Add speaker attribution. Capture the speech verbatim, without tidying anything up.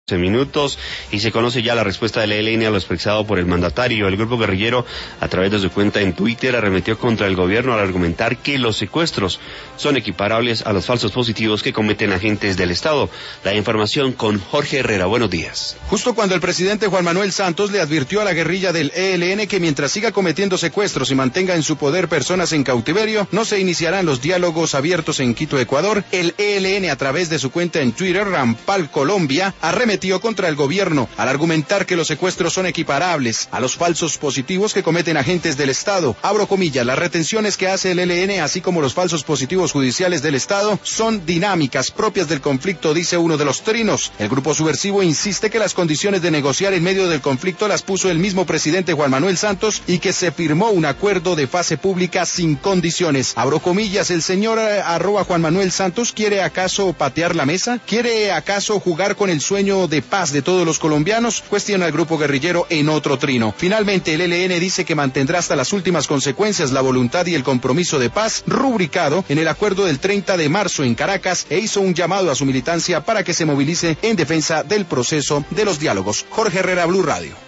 Speaker 1: minutos y se conoce ya la respuesta del E L N a lo expresado por el mandatario. El grupo guerrillero, a través de su cuenta en Twitter, arremetió contra el gobierno al argumentar que los secuestros son equiparables a los falsos positivos que cometen agentes del Estado. La información con Jorge Herrera. Buenos días.
Speaker 2: Justo cuando el presidente Juan Manuel Santos le advirtió a la guerrilla del E L N que mientras siga cometiendo secuestros y mantenga en su poder personas en cautiverio, no se iniciarán los diálogos abiertos en Quito, Ecuador, el E L N, a través de su cuenta en Twitter, Rampal Colombia, arremetió contra el gobierno al argumentar que los secuestros son equiparables a los falsos positivos que cometen agentes del Estado. Abro comillas, las retenciones que hace el E L N, así como los falsos positivos judiciales del Estado, son dinámicas propias del conflicto, dice uno de los trinos. El grupo subversivo insiste que las condiciones de negociar en medio del conflicto las puso el mismo presidente Juan Manuel Santos y que se firmó un acuerdo de fase pública sin condiciones. Abro comillas, el señor eh, arroba Juan Manuel Santos quiere acaso patear la mesa, quiere acaso jugar con el sueño de paz de todos los colombianos, cuestiona el grupo guerrillero en otro trino. Finalmente, el E L N dice que mantendrá hasta las últimas consecuencias la voluntad y el compromiso de paz rubricado en el acuerdo del treinta de marzo en Caracas, e hizo un llamado a su militancia para que se movilice en defensa del proceso de los diálogos. Jorge Herrera, Blue Radio.